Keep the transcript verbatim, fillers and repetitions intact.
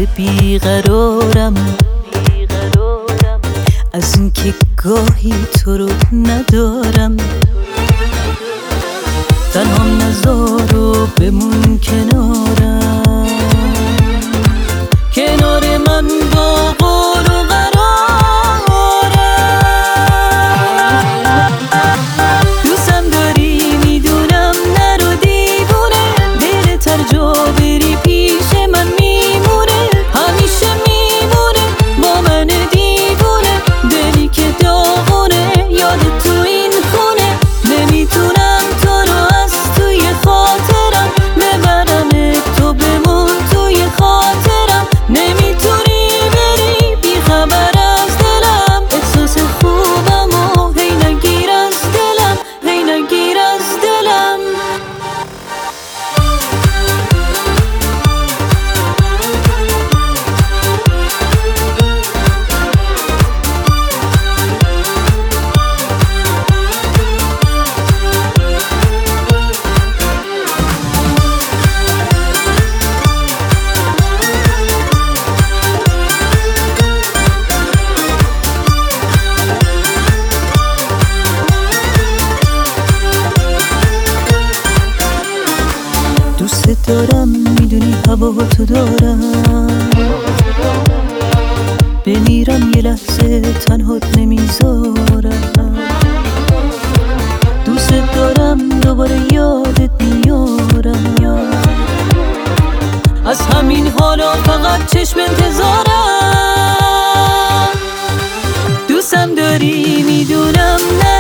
بیقرارم از این که گاهی تو رو ندارم. تنهام نذار و بمون کنارم، کنار من با قول و قرارم. دوستم داری میدونم نرو دیوونه، دلت هر جا بری پیش من میمونه، همیشه میمونه با من دیوونه، دلی که داغونه یاد تو این خونه. نمیتونم تو رو از توی خاطرم ببرم، تو بمون توی خاطرم. نمیتونی بری بی خبر از دلم، احساس خوبم و هی نگیر از دلم، هی نگیر از دلم. دوست دارم میدونی هوا تو دارم، بمیرم یه لحظه تنهات نمیذارم. دوست دارم دوباره یادت میارم، از همین حالا فقط چشم انتظارم. دوستم داری میدونم نه